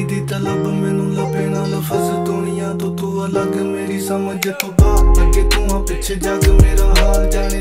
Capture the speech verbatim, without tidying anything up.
दी तलब मैनू लभे ना लफज दुनिया तो तू अलग मेरी समझ तो बाहर लगे तू हाँ पिछे जग मेरा हाल जाने